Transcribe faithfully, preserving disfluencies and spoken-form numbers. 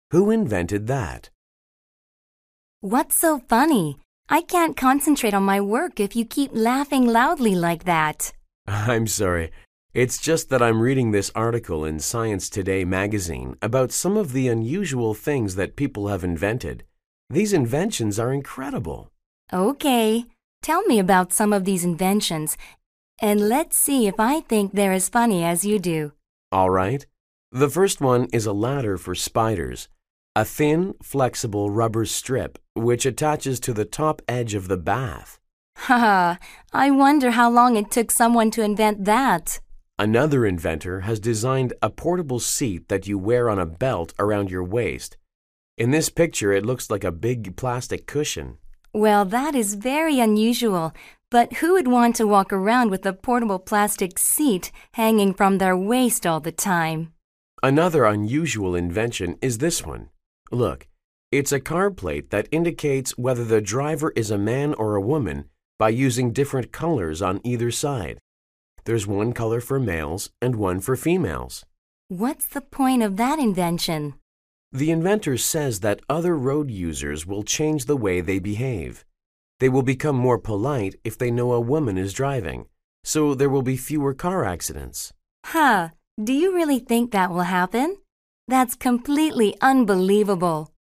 Who invented that? What's so funny? I can't concentrate on my work if you keep laughing loudly like that. I'm sorry. It's just that I'm reading this article in Science Today magazine about some of the unusual things that people have invented. These inventions are incredible. Okay, tell me about some of these inventions, and let's see if I think they're as funny as you do. All right. The first one is a ladder for spiders, a thin, flexible rubber strip which attaches to the top edge of the bath. Haha, I wonder how long it took someone to invent that. Another inventor has designed a portable seat that you wear on a belt around your waist. In this picture, it looks like a big plastic cushion. Well, that is very unusual, but who would want to walk around with a portable plastic seat hanging from their waist all the time? Another unusual invention is this one. Look, it's a car plate that indicates whether the driver is a man or a woman by using different colors on either side. There's one color for males and one for females. What's the point of that invention? The inventor says that other road users will change the way they behave. They will become more polite if they know a woman is driving, so there will be fewer car accidents. Huh, do you really think that will happen? That's completely unbelievable.